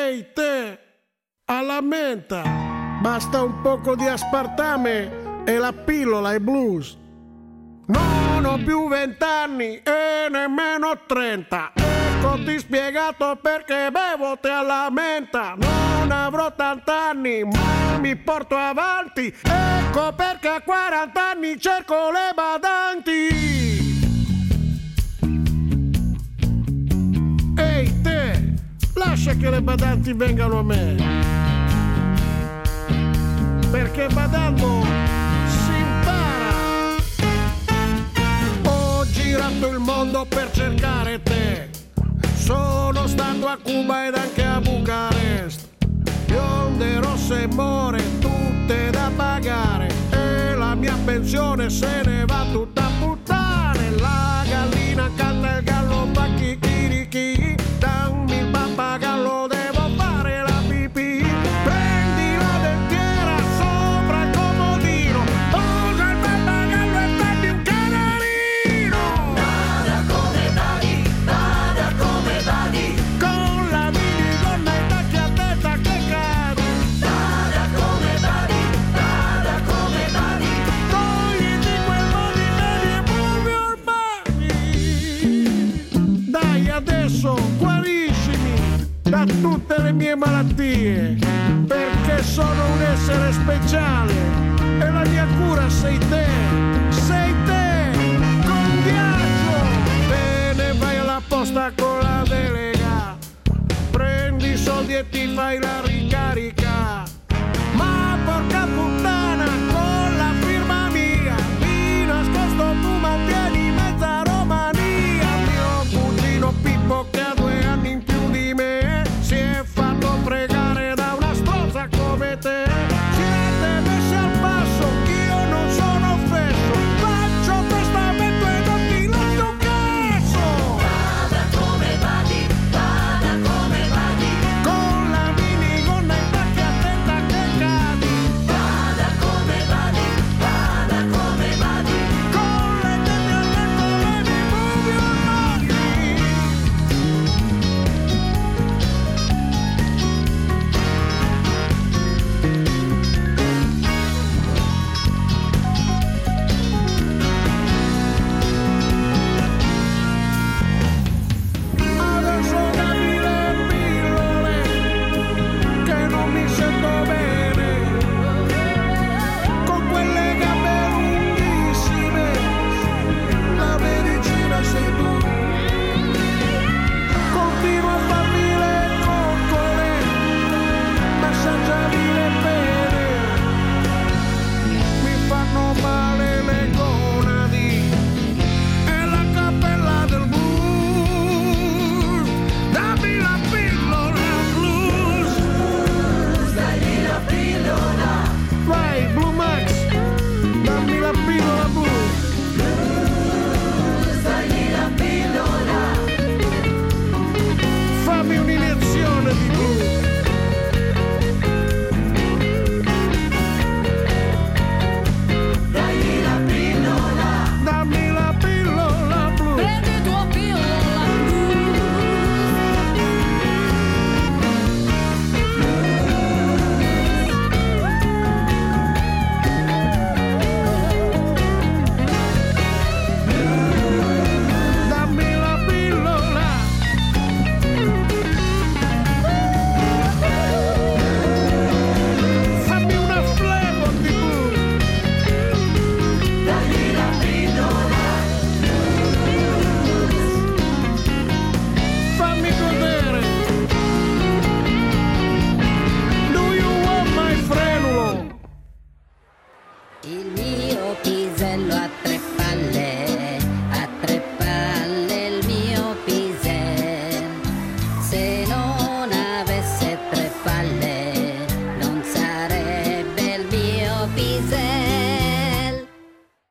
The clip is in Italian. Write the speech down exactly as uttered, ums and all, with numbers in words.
Ehi te, alla menta, basta un poco di aspartame e la pillola è blues. Non ho più vent'anni e nemmeno trenta. Ecco ti spiegato perché bevo te alla menta. Non avrò tant'anni ma mi porto avanti. Ecco perché a quaranta anni cerco le badanti. Ehi te, lascia che le badanti vengano a me, perché badando si impara. Ho girato il mondo per cercare te, sono stato a Cuba ed anche a Bucarest. Bionde rosse more, tutte da pagare, e la mia pensione se ne va tutta a puttane. La gallina canta, il gallo fa chicchirichi, dammi il pappagallo, devo fare la pipì. Prendi la dentiera sopra il comodino, usa il pappagallo e fatti un canarino. Nada come Daddy, nada come Daddy, Con la minigonna e tacchi a testa che cadi. nada come Daddy, nada come Daddy. Togliti quel body daddy e move your body. Dai adesso guariscimi da tutte le mie malattie, perché sono un essere speciale e la mia cura sei te, sei te, con viaggio. Bene, vai alla posta con la delega, prendi i soldi e ti fai la ricarica. Ma porca puttana,